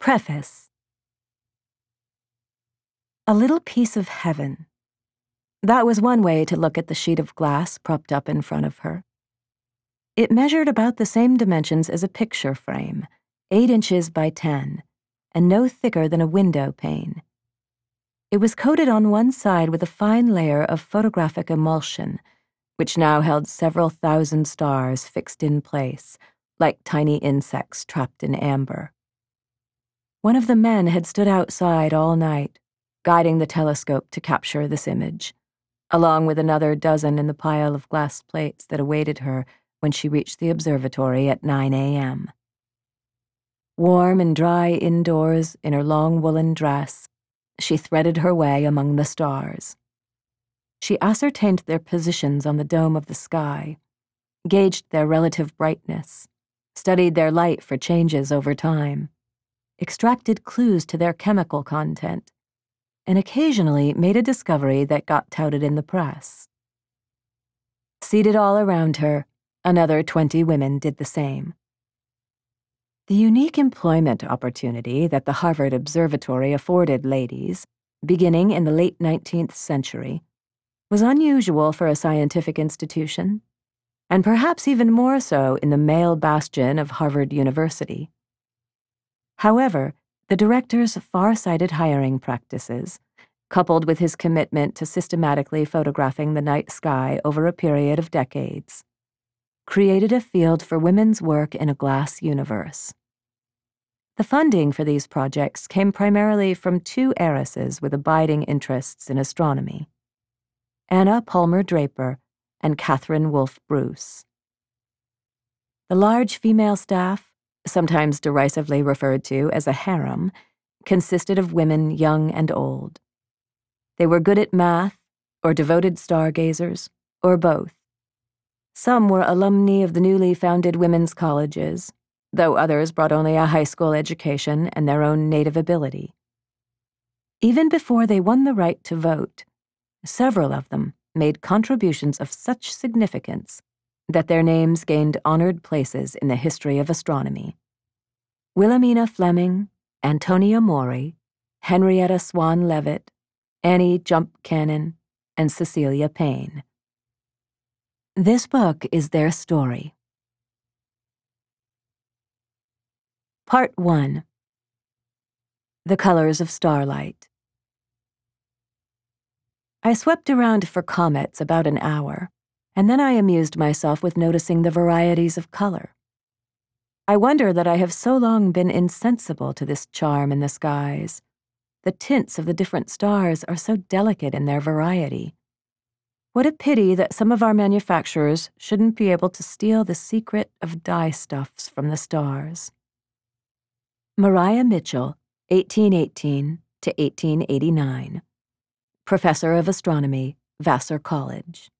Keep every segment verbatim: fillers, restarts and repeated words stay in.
Preface. A little piece of heaven. That was one way to look at the sheet of glass propped up in front of her. It measured about the same dimensions as a picture frame, eight inches by ten, and no thicker than a window pane. It was coated on one side with a fine layer of photographic emulsion, which now held several thousand stars fixed in place, like tiny insects trapped in amber. One of the men had stood outside all night, guiding the telescope to capture this image, along with another dozen in the pile of glass plates that awaited her when she reached the observatory at nine a.m. Warm and dry indoors in her long woolen dress, she threaded her way among the stars. She ascertained their positions on the dome of the sky, gauged their relative brightness, studied their light for changes over time, extracted clues to their chemical content, and occasionally made a discovery that got touted in the press. Seated all around her, another twenty women did the same. The unique employment opportunity that the Harvard Observatory afforded ladies, beginning in the late nineteenth century, was unusual for a scientific institution, and perhaps even more so in the male bastion of Harvard University. However, the director's far-sighted hiring practices, coupled with his commitment to systematically photographing the night sky over a period of decades, created a field for women's work in a glass universe. The funding for these projects came primarily from two heiresses with abiding interests in astronomy: Anna Palmer Draper and Catherine Wolfe Bruce. The large female staff, sometimes derisively referred to as a harem, consisted of women young and old. They were good at math, or devoted stargazers, or both. Some were alumni of the newly founded women's colleges, though others brought only a high school education and their own native ability. Even before they won the right to vote, several of them made contributions of such significance that their names gained honored places in the history of astronomy. Wilhelmina Fleming, Antonia Maury, Henrietta Swan Leavitt, Annie Jump Cannon, and Cecilia Payne. This book is their story. Part one. The Colors of Starlight. I swept around for comets about an hour, and then I amused myself with noticing the varieties of color. I wonder that I have so long been insensible to this charm in the skies. The tints of the different stars are so delicate in their variety. What a pity that some of our manufacturers shouldn't be able to steal the secret of dye stuffs from the stars. Maria Mitchell, eighteen eighteen to eighteen eighty-nine. Professor of Astronomy, Vassar College.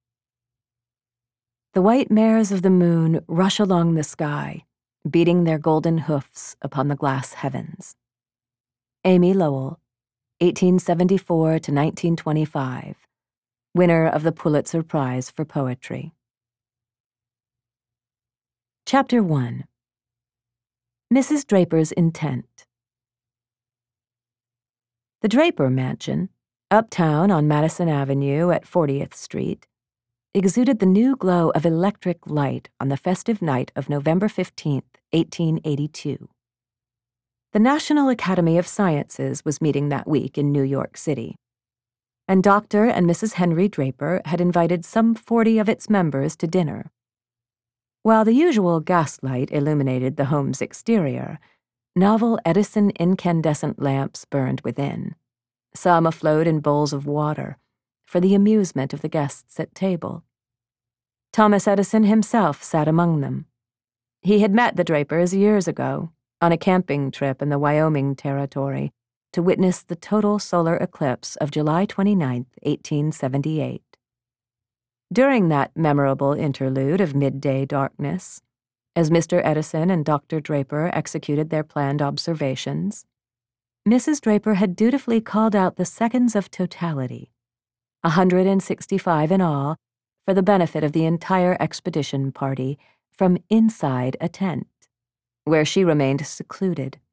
The white mares of the moon rush along the sky, beating their golden hoofs upon the glass heavens. Amy Lowell, eighteen seventy-four to nineteen twenty-five, winner of the Pulitzer Prize for Poetry. Chapter one. Missus Draper's Intent. The Draper Mansion, uptown on Madison Avenue at fortieth Street, exuded the new glow of electric light on the festive night of November fifteenth, eighteen eighty-two. The National Academy of Sciences was meeting that week in New York City, and Doctor and Missus Henry Draper had invited some forty of its members to dinner. While the usual gaslight illuminated the home's exterior, novel Edison incandescent lamps burned within, some afloat in bowls of water, for the amusement of the guests at table. Thomas Edison himself sat among them. He had met the Drapers years ago, on a camping trip in the Wyoming Territory, to witness the total solar eclipse of July twenty-ninth, eighteen seventy-eight. During that memorable interlude of midday darkness, as Mister Edison and Doctor Draper executed their planned observations, Missus Draper had dutifully called out the seconds of totality, one hundred sixty-five in all, for the benefit of the entire expedition party, from inside a tent, where she remained secluded,